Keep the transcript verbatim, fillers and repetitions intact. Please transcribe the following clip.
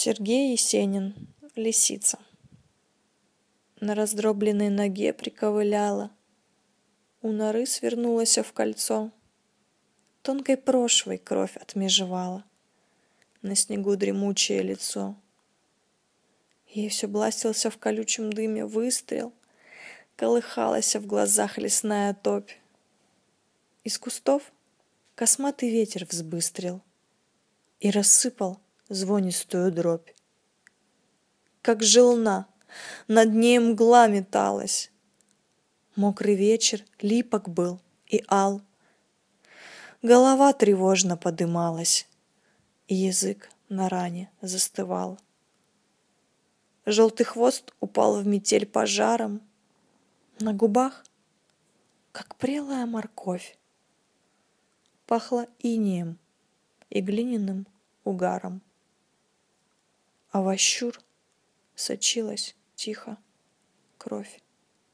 Сергей Есенин. Лисица. На раздробленной ноге приковыляла, у норы свернулась в кольцо, тонкой прошвой кровь отмежевала на снегу дремучее лицо. Ей все бластился в колючем дыме выстрел, колыхалась в глазах лесная топь. Из кустов косматый ветер взбыстрил и рассыпал звонистую дробь. Как желна, над ней мгла металась. Мокрый вечер липок был и ал. Голова тревожно подымалась, и язык на ране застывал. Желтый хвост упал в метель пожаром. На губах, как прелая морковь, пахло инеем и глиняным угаром. А во щур сочилась тихо кровь.